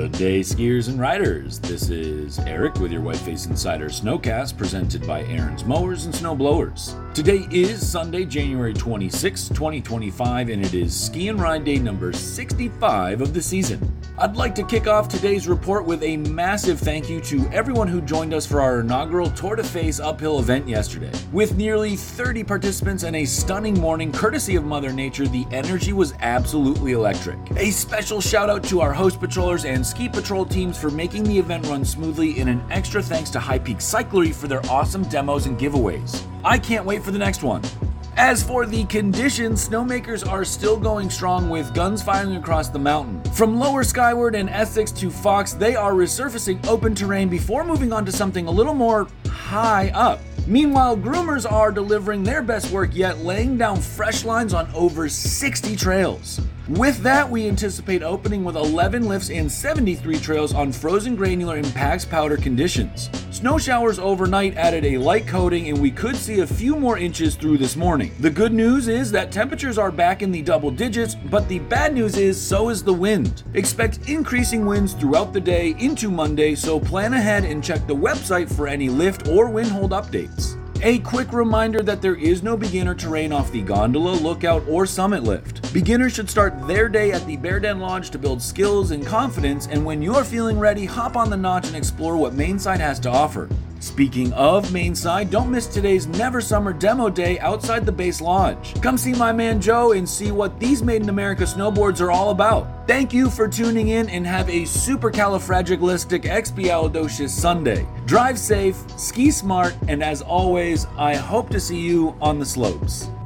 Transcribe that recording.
Good day, skiers and riders. This is Eric with your Whiteface Insider Snowcast presented by Aaron's Mowers and Snowblowers. Today is Sunday, January 26, 2025, and it is ski and ride day number 65 of the season. I'd like to kick off today's report with a massive thank you to everyone who joined us for our inaugural Tour de Face uphill event yesterday. With nearly 30 participants and a stunning morning courtesy of Mother Nature, the energy was absolutely electric. A special shout out to our host patrollers and ski patrol teams for making the event run smoothly, and an extra thanks to High Peak Cyclery for their awesome demos and giveaways. I can't wait for the next one. As for the conditions, snowmakers are still going strong with guns firing across the mountain. From Lower Skyward and Essex to Fox, they are resurfacing open terrain before moving on to something a little more high up. Meanwhile, groomers are delivering their best work yet, laying down fresh lines on over 60 trails. With that, we anticipate opening with 11 lifts and 73 trails on frozen granular and PAX powder conditions. Snow showers overnight added a light coating, and we could see a few more inches through this morning. The good news is that temperatures are back in the double digits, but the bad news is so is the wind. Expect increasing winds throughout the day into Monday, so plan ahead and check the website for any lift or wind hold updates. A quick reminder that there is no beginner terrain off the gondola, lookout, or summit lift. Beginners should start their day at the Bear Den Lodge to build skills and confidence, and when you're feeling ready, hop on the notch and explore what Mainside has to offer. Speaking of Mainside, don't miss today's Never Summer demo day outside the base lodge. Come see my man Joe and see what these Made in America snowboards are all about. Thank you for tuning in and have a supercalifragilisticexpialidocious Sunday. Drive safe, ski smart, and as always, I hope to see you on the slopes.